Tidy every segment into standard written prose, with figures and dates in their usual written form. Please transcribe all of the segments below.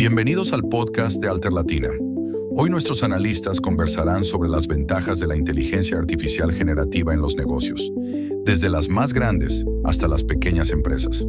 Bienvenidos al podcast de Alterlatina. Hoy nuestros analistas conversarán sobre las ventajas de la inteligencia artificial generativa en los negocios, desde las más grandes hasta las pequeñas empresas.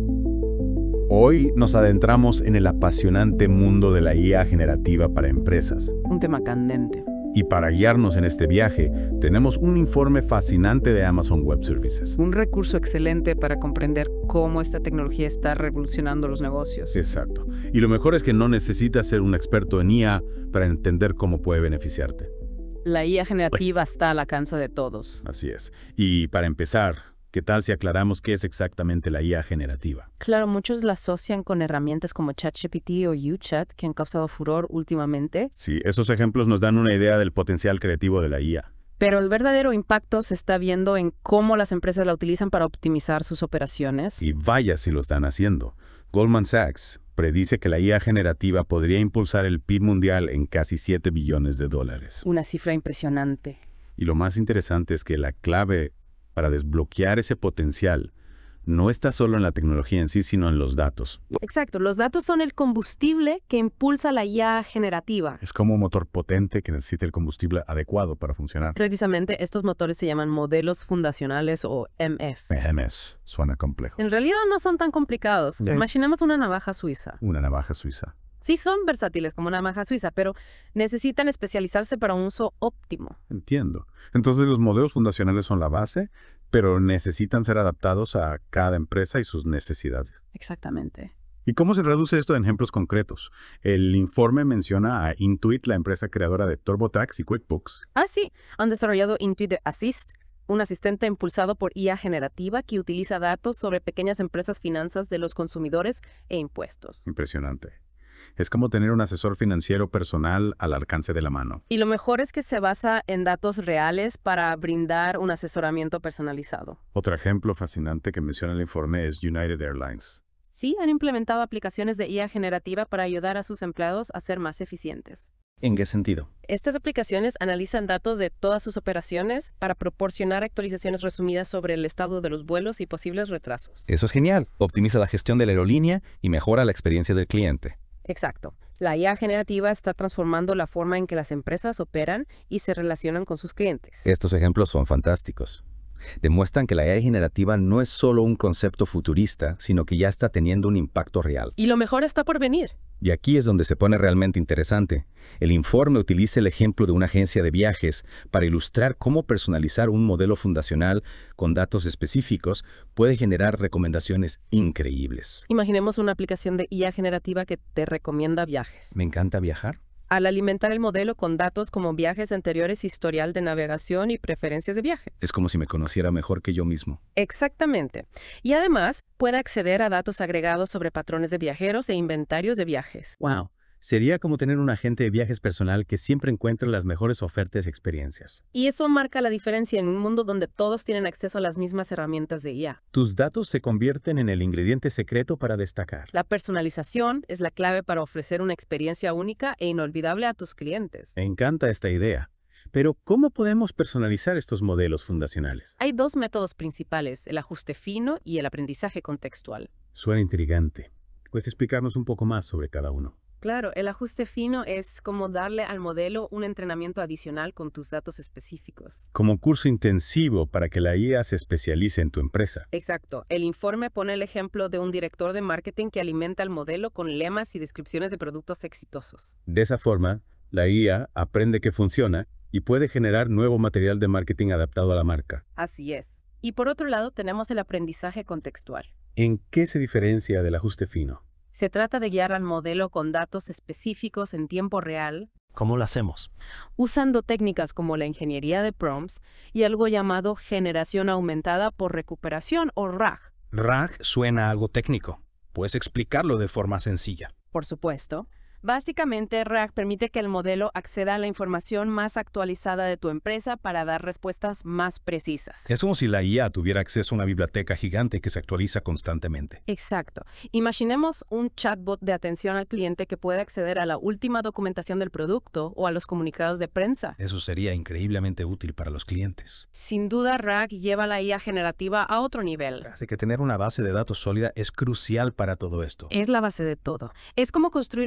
Hoy nos adentramos en el apasionante mundo de la IA generativa para empresas. Un tema candente. Y para guiarnos en este viaje, tenemos un informe fascinante de Amazon Web Services. Un recurso excelente para comprender cómo esta tecnología está revolucionando los negocios. Exacto. Y lo mejor es que no necesitas ser un experto en IA para entender cómo puede beneficiarte. La IA generativa está al alcance de todos. Así es. Y para empezar, ¿qué tal si aclaramos qué es exactamente la IA generativa? Claro, muchos la asocian con herramientas como ChatGPT o UChat que han causado furor últimamente. Sí, esos ejemplos nos dan una idea del potencial creativo de la IA. Pero el verdadero impacto se está viendo en cómo las empresas la utilizan para optimizar sus operaciones. Y vaya si lo están haciendo. Goldman Sachs predice que la IA generativa podría impulsar el PIB mundial en casi $7 billones. Una cifra impresionante. Y lo más interesante es que la clave para desbloquear ese potencial no está solo en la tecnología en sí, sino en los datos. Exacto, los datos son el combustible que impulsa la IA generativa. Es como un motor potente que necesita el combustible adecuado para funcionar. Precisamente estos motores se llaman modelos fundacionales o MF. MF, suena complejo. En realidad no son tan complicados. Imaginemos una navaja suiza. Una navaja suiza. Sí son versátiles como una navaja suiza, pero necesitan especializarse para un uso óptimo. Entiendo. Entonces los modelos fundacionales son la base, pero necesitan ser adaptados a cada empresa y sus necesidades. Exactamente. ¿Y cómo se reduce esto en ejemplos concretos? El informe menciona a Intuit, la empresa creadora de TurboTax y QuickBooks. Ah, sí. Han desarrollado Intuit Assist, un asistente impulsado por IA generativa que utiliza datos sobre pequeñas empresas, finanzas de los consumidores e impuestos. Impresionante. Es como tener un asesor financiero personal al alcance de la mano. Y lo mejor es que se basa en datos reales para brindar un asesoramiento personalizado. Otro ejemplo fascinante que menciona el informe es United Airlines. Sí, han implementado aplicaciones de IA generativa para ayudar a sus empleados a ser más eficientes. ¿En qué sentido? Estas aplicaciones analizan datos de todas sus operaciones para proporcionar actualizaciones resumidas sobre el estado de los vuelos y posibles retrasos. Eso es genial. Optimiza la gestión de la aerolínea y mejora la experiencia del cliente. Exacto. La IA generativa está transformando la forma en que las empresas operan y se relacionan con sus clientes. Estos ejemplos son fantásticos. Demuestran que la AI generativa no es solo un concepto futurista, sino que ya está teniendo un impacto real. Y lo mejor está por venir. Y aquí es donde se pone realmente interesante. El informe utiliza el ejemplo de una agencia de viajes para ilustrar cómo personalizar un modelo fundacional con datos específicos puede generar recomendaciones increíbles. Imaginemos una aplicación de IA generativa que te recomienda viajes. ¿Me encanta viajar? Al alimentar el modelo con datos como viajes anteriores, historial de navegación y preferencias de viaje. Es como si me conociera mejor que yo mismo. Exactamente. Y además, puede acceder a datos agregados sobre patrones de viajeros e inventarios de viajes. ¡Wow! Sería como tener un agente de viajes personal que siempre encuentra las mejores ofertas y experiencias. Y eso marca la diferencia en un mundo donde todos tienen acceso a las mismas herramientas de IA. Tus datos se convierten en el ingrediente secreto para destacar. La personalización es la clave para ofrecer una experiencia única e inolvidable a tus clientes. Me encanta esta idea. Pero, ¿cómo podemos personalizar estos modelos fundacionales? Hay dos métodos principales, el ajuste fino y el aprendizaje contextual. Suena intrigante. ¿Puedes explicarnos un poco más sobre cada uno? Claro, el ajuste fino es como darle al modelo un entrenamiento adicional con tus datos específicos. Como un curso intensivo para que la IA se especialice en tu empresa. Exacto. El informe pone el ejemplo de un director de marketing que alimenta el modelo con lemas y descripciones de productos exitosos. De esa forma, la IA aprende que funciona y puede generar nuevo material de marketing adaptado a la marca. Así es. Y por otro lado, tenemos el aprendizaje contextual. ¿En qué se diferencia del ajuste fino? Se trata de guiar al modelo con datos específicos en tiempo real. ¿Cómo lo hacemos? Usando técnicas como la ingeniería de prompts y algo llamado generación aumentada por recuperación o RAG. RAG suena a algo técnico. ¿Puedes explicarlo de forma sencilla? Por supuesto. Básicamente, RAG permite que el modelo acceda a la información más actualizada de tu empresa para dar respuestas más precisas. Es como si la IA tuviera acceso a una biblioteca gigante que se actualiza constantemente. Exacto. Imaginemos un chatbot de atención al cliente que puede acceder a la última documentación del producto o a los comunicados de prensa. Eso sería increíblemente útil para los clientes. Sin duda, RAG lleva la IA generativa a otro nivel. Así que tener una base de datos sólida es crucial para todo esto. Es la base de todo. Es como construir una casa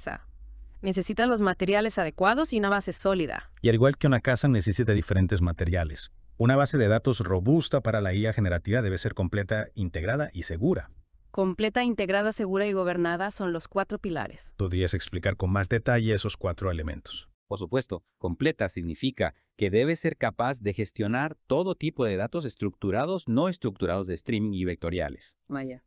casa. Necesitas los materiales adecuados y una base sólida. Y al igual que una casa necesita diferentes materiales. Una base de datos robusta para la IA generativa debe ser completa, integrada y segura. Completa, integrada, segura y gobernada son los 4 pilares. ¿Podrías explicar con más detalle esos 4 elementos? Por supuesto, completa significa que debe ser capaz de gestionar todo tipo de datos estructurados, no estructurados de streaming y vectoriales. Vaya.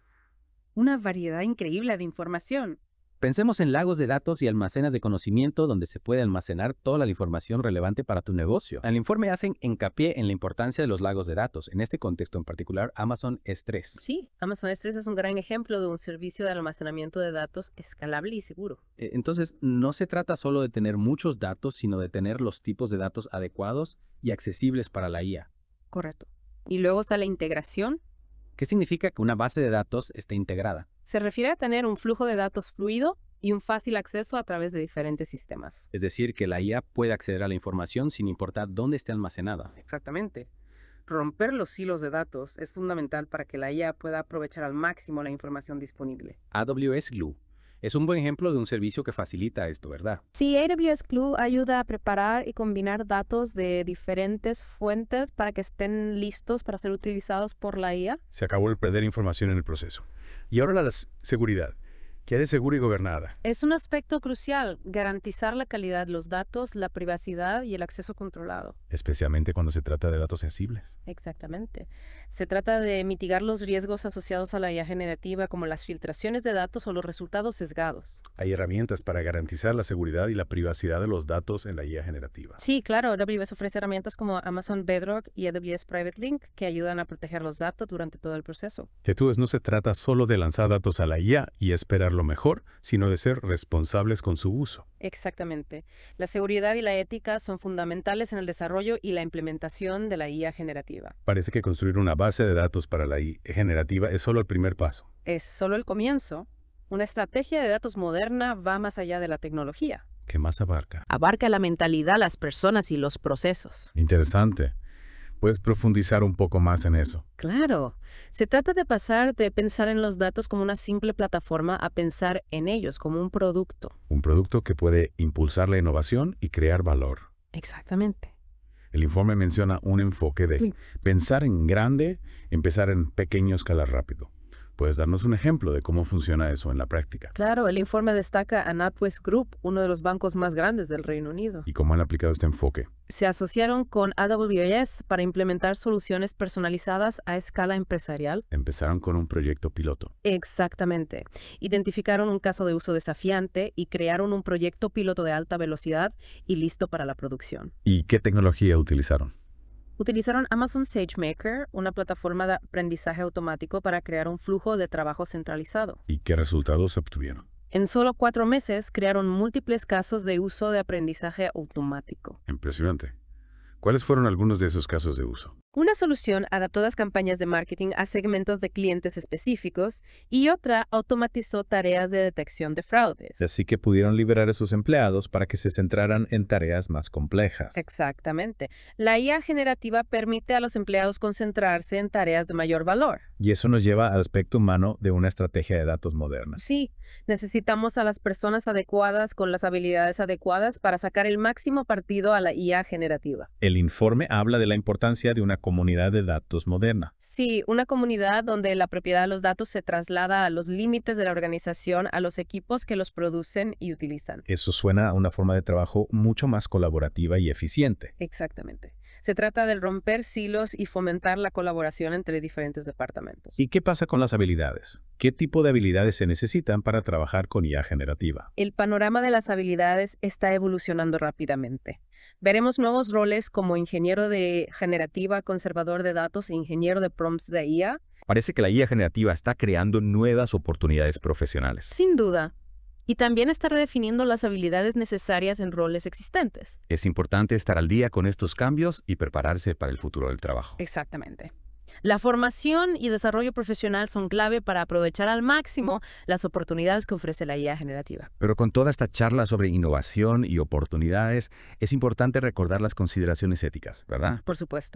Una variedad increíble de información. Pensemos en lagos de datos y almacenes de conocimiento donde se puede almacenar toda la información relevante para tu negocio. El informe hace hincapié en la importancia de los lagos de datos. En este contexto en particular, Amazon S3. Sí, Amazon S3 es un gran ejemplo de un servicio de almacenamiento de datos escalable y seguro. Entonces, no se trata solo de tener muchos datos, sino de tener los tipos de datos adecuados y accesibles para la IA. Correcto. Y luego está la integración. ¿Qué significa que una base de datos esté integrada? Se refiere a tener un flujo de datos fluido y un fácil acceso a través de diferentes sistemas. Es decir, que la IA puede acceder a la información sin importar dónde esté almacenada. Exactamente. Romper los silos de datos es fundamental para que la IA pueda aprovechar al máximo la información disponible. AWS Glue es un buen ejemplo de un servicio que facilita esto, ¿verdad? Sí, AWS Glue ayuda a preparar y combinar datos de diferentes fuentes para que estén listos para ser utilizados por la IA. Se acabó el perder información en el proceso. Y ahora la seguridad. Quede segura y gobernada. Es un aspecto crucial, garantizar la calidad de los datos, la privacidad y el acceso controlado. Especialmente cuando se trata de datos sensibles. Exactamente. Se trata de mitigar los riesgos asociados a la IA generativa, como las filtraciones de datos o los resultados sesgados. Hay herramientas para garantizar la seguridad y la privacidad de los datos en la IA generativa. Sí, claro. AWS ofrece herramientas como Amazon Bedrock y AWS Private Link que ayudan a proteger los datos durante todo el proceso. Entonces no se trata solo de lanzar datos a la IA y esperar lo mejor, sino de ser responsables con su uso. Exactamente. La seguridad y la ética son fundamentales en el desarrollo y la implementación de la IA generativa. Parece que construir una base de datos para la IA generativa es solo el primer paso. Es solo el comienzo. Una estrategia de datos moderna va más allá de la tecnología. ¿Qué más abarca? Abarca la mentalidad, las personas y los procesos. Interesante. ¿Puedes profundizar un poco más en eso? Claro. Se trata de pasar de pensar en los datos como una simple plataforma a pensar en ellos como un producto. Un producto que puede impulsar la innovación y crear valor. Exactamente. El informe menciona un enfoque de pensar en grande, empezar en pequeño, escalar rápido. ¿Puedes darnos un ejemplo de cómo funciona eso en la práctica? Claro, el informe destaca a NatWest Group, uno de los bancos más grandes del Reino Unido. ¿Y cómo han aplicado este enfoque? Se asociaron con AWS para implementar soluciones personalizadas a escala empresarial. Empezaron con un proyecto piloto. Exactamente. Identificaron un caso de uso desafiante y crearon un proyecto piloto de alta velocidad y listo para la producción. ¿Y qué tecnología utilizaron? Utilizaron Amazon SageMaker, una plataforma de aprendizaje automático para crear un flujo de trabajo centralizado. ¿Y qué resultados obtuvieron? En solo 4 meses crearon múltiples casos de uso de aprendizaje automático. Impresionante. ¿Cuáles fueron algunos de esos casos de uso? Una solución adaptó las campañas de marketing a segmentos de clientes específicos y otra automatizó tareas de detección de fraudes. Así que pudieron liberar a sus empleados para que se centraran en tareas más complejas. Exactamente. La IA generativa permite a los empleados concentrarse en tareas de mayor valor. Y eso nos lleva al aspecto humano de una estrategia de datos moderna. Sí, necesitamos a las personas adecuadas con las habilidades adecuadas para sacar el máximo partido a la IA generativa. El informe habla de la importancia de una comunidad de datos moderna. Sí, una comunidad donde la propiedad de los datos se traslada a los límites de la organización, a los equipos que los producen y utilizan. Eso suena a una forma de trabajo mucho más colaborativa y eficiente. Exactamente. Se trata de romper silos y fomentar la colaboración entre diferentes departamentos. ¿Y qué pasa con las habilidades? ¿Qué tipo de habilidades se necesitan para trabajar con IA generativa? El panorama de las habilidades está evolucionando rápidamente. Veremos nuevos roles como ingeniero de generativa, conservador de datos e ingeniero de prompts de IA. Parece que la IA generativa está creando nuevas oportunidades profesionales. Sin duda. Y también está redefiniendo las habilidades necesarias en roles existentes. Es importante estar al día con estos cambios y prepararse para el futuro del trabajo. Exactamente. La formación y desarrollo profesional son clave para aprovechar al máximo las oportunidades que ofrece la IA generativa. Pero con toda esta charla sobre innovación y oportunidades, es importante recordar las consideraciones éticas, ¿verdad? Por supuesto.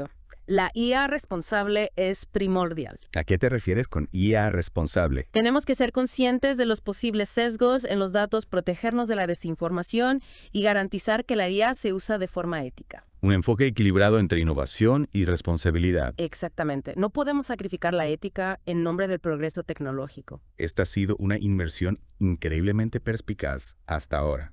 La IA responsable es primordial. ¿A qué te refieres con IA responsable? Tenemos que ser conscientes de los posibles sesgos en los datos, protegernos de la desinformación y garantizar que la IA se usa de forma ética. Un enfoque equilibrado entre innovación y responsabilidad. Exactamente. No podemos sacrificar la ética en nombre del progreso tecnológico. Esta ha sido una inmersión increíblemente perspicaz hasta ahora.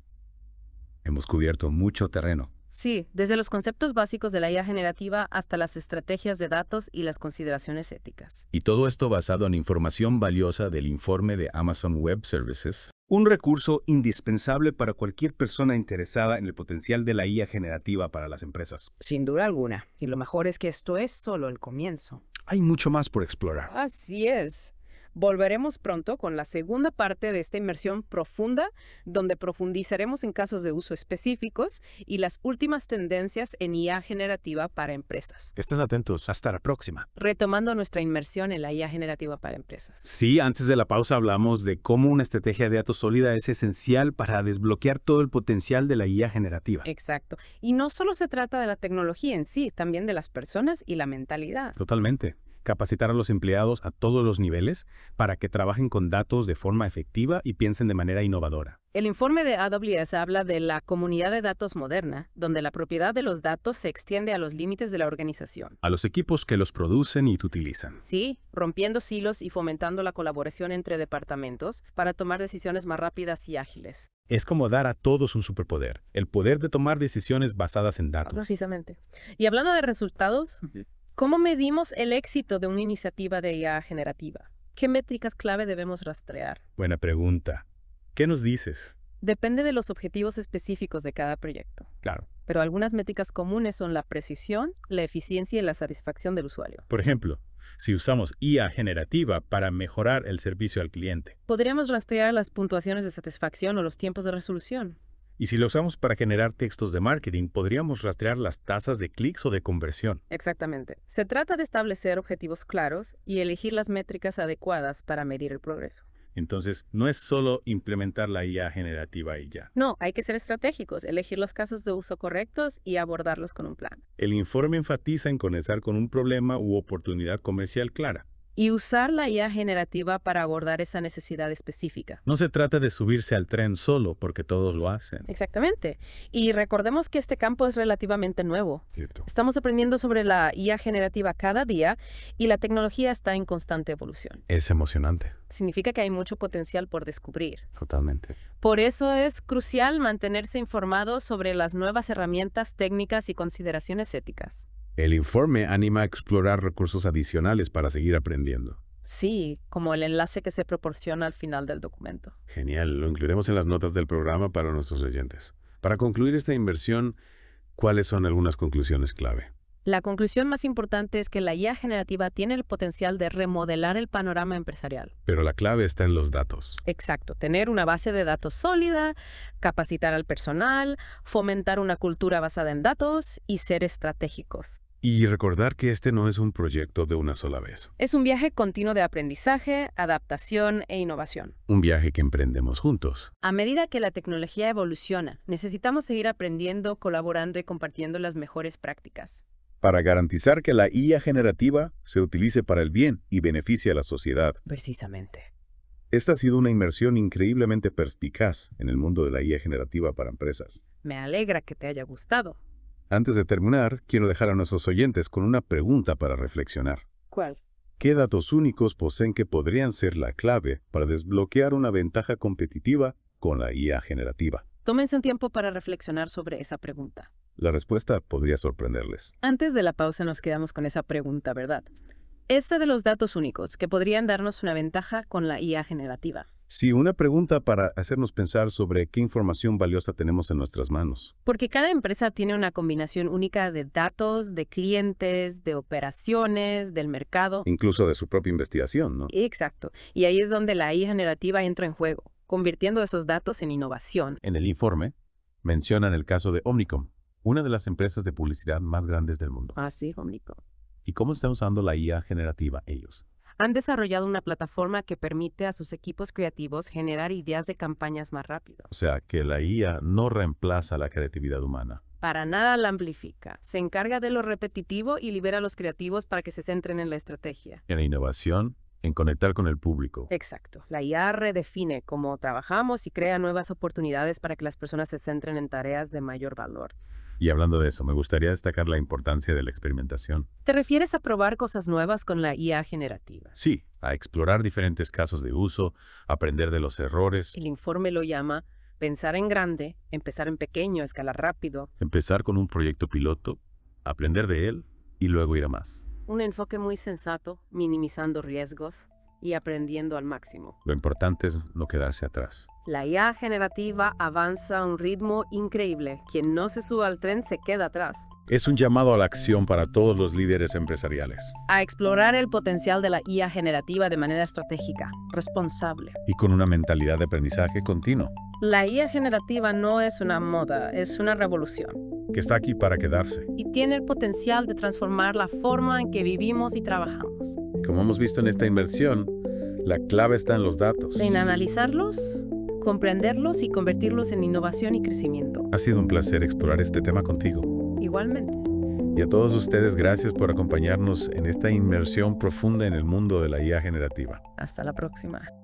Hemos cubierto mucho terreno. Sí, desde los conceptos básicos de la IA generativa hasta las estrategias de datos y las consideraciones éticas. Y todo esto basado en información valiosa del informe de Amazon Web Services. Un recurso indispensable para cualquier persona interesada en el potencial de la IA generativa para las empresas. Sin duda alguna. Y lo mejor es que esto es solo el comienzo. Hay mucho más por explorar. Así es. Volveremos pronto con la segunda parte de esta inmersión profunda, donde profundizaremos en casos de uso específicos y las últimas tendencias en IA generativa para empresas. Estén atentos. Hasta la próxima. Retomando nuestra inmersión en la IA generativa para empresas. Sí, antes de la pausa hablamos de cómo una estrategia de datos sólida es esencial para desbloquear todo el potencial de la IA generativa. Exacto. Y no solo se trata de la tecnología en sí, también de las personas y la mentalidad. Totalmente. Capacitar a los empleados a todos los niveles para que trabajen con datos de forma efectiva y piensen de manera innovadora. El informe de AWS habla de la comunidad de datos moderna, donde la propiedad de los datos se extiende a los límites de la organización. A los equipos que los producen y utilizan. Sí, rompiendo silos y fomentando la colaboración entre departamentos para tomar decisiones más rápidas y ágiles. Es como dar a todos un superpoder, el poder de tomar decisiones basadas en datos. Precisamente. Y hablando de resultados, ¿cómo medimos el éxito de una iniciativa de IA generativa? ¿Qué métricas clave debemos rastrear? Buena pregunta. ¿Qué nos dices? Depende de los objetivos específicos de cada proyecto. Claro. Pero algunas métricas comunes son la precisión, la eficiencia y la satisfacción del usuario. Por ejemplo, si usamos IA generativa para mejorar el servicio al cliente. Podríamos rastrear las puntuaciones de satisfacción o los tiempos de resolución. Y si lo usamos para generar textos de marketing, podríamos rastrear las tasas de clics o de conversión. Exactamente. Se trata de establecer objetivos claros y elegir las métricas adecuadas para medir el progreso. Entonces, no es solo implementar la IA generativa y ya. No, hay que ser estratégicos, elegir los casos de uso correctos y abordarlos con un plan. El informe enfatiza en comenzar con un problema u oportunidad comercial clara. Y usar la IA generativa para abordar esa necesidad específica. No se trata de subirse al tren solo porque todos lo hacen. Exactamente. Y recordemos que este campo es relativamente nuevo. Cierto. Estamos aprendiendo sobre la IA generativa cada día y la tecnología está en constante evolución. Es emocionante. Significa que hay mucho potencial por descubrir. Totalmente. Por eso es crucial mantenerse informado sobre las nuevas herramientas, técnicas y consideraciones éticas. El informe anima a explorar recursos adicionales para seguir aprendiendo. Sí, como el enlace que se proporciona al final del documento. Genial, lo incluiremos en las notas del programa para nuestros oyentes. Para concluir esta inversión, ¿cuáles son algunas conclusiones clave? La conclusión más importante es que la IA generativa tiene el potencial de remodelar el panorama empresarial. Pero la clave está en los datos. Exacto, tener una base de datos sólida, capacitar al personal, fomentar una cultura basada en datos y ser estratégicos. Y recordar que este no es un proyecto de una sola vez. Es un viaje continuo de aprendizaje, adaptación e innovación. Un viaje que emprendemos juntos. A medida que la tecnología evoluciona, necesitamos seguir aprendiendo, colaborando y compartiendo las mejores prácticas. Para garantizar que la IA generativa se utilice para el bien y beneficie a la sociedad. Precisamente. Esta ha sido una inmersión increíblemente perspicaz en el mundo de la IA generativa para empresas. Me alegra que te haya gustado. Antes de terminar, quiero dejar a nuestros oyentes con una pregunta para reflexionar. ¿Cuál? ¿Qué datos únicos poseen que podrían ser la clave para desbloquear una ventaja competitiva con la IA generativa? Tómense un tiempo para reflexionar sobre esa pregunta. La respuesta podría sorprenderles. Antes de la pausa nos quedamos con esa pregunta, ¿verdad? Esta de los datos únicos que podrían darnos una ventaja con la IA generativa. Sí, una pregunta para hacernos pensar sobre qué información valiosa tenemos en nuestras manos. Porque cada empresa tiene una combinación única de datos, de clientes, de operaciones, del mercado. Incluso de su propia investigación, ¿no? Exacto. Y ahí es donde la IA generativa entra en juego, convirtiendo esos datos en innovación. En el informe, mencionan el caso de Omnicom, una de las empresas de publicidad más grandes del mundo. Ah, sí, Omnicom. ¿Y cómo están usando la IA generativa ellos? Han desarrollado una plataforma que permite a sus equipos creativos generar ideas de campañas más rápido. O sea, que la IA no reemplaza la creatividad humana. Para nada la amplifica. Se encarga de lo repetitivo y libera a los creativos para que se centren en la estrategia. En la innovación, en conectar con el público. Exacto. La IA redefine cómo trabajamos y crea nuevas oportunidades para que las personas se centren en tareas de mayor valor. Y hablando de eso, me gustaría destacar la importancia de la experimentación. ¿Te refieres a probar cosas nuevas con la IA generativa? Sí, a explorar diferentes casos de uso, aprender de los errores. El informe lo llama pensar en grande, empezar en pequeño, escalar rápido. Empezar con un proyecto piloto, aprender de él y luego ir a más. Un enfoque muy sensato, minimizando riesgos y aprendiendo al máximo. Lo importante es no quedarse atrás. La IA generativa avanza a un ritmo increíble. Quien no se suba al tren se queda atrás. Es un llamado a la acción para todos los líderes empresariales. A explorar el potencial de la IA generativa de manera estratégica, responsable. Y con una mentalidad de aprendizaje continuo. La IA generativa no es una moda, es una revolución. Que está aquí para quedarse. Y tiene el potencial de transformar la forma en que vivimos y trabajamos. Como hemos visto en esta inversión, la clave está en los datos. En analizarlos, comprenderlos y convertirlos en innovación y crecimiento. Ha sido un placer explorar este tema contigo. Igualmente. Y a todos ustedes, gracias por acompañarnos en esta inmersión profunda en el mundo de la IA generativa. Hasta la próxima.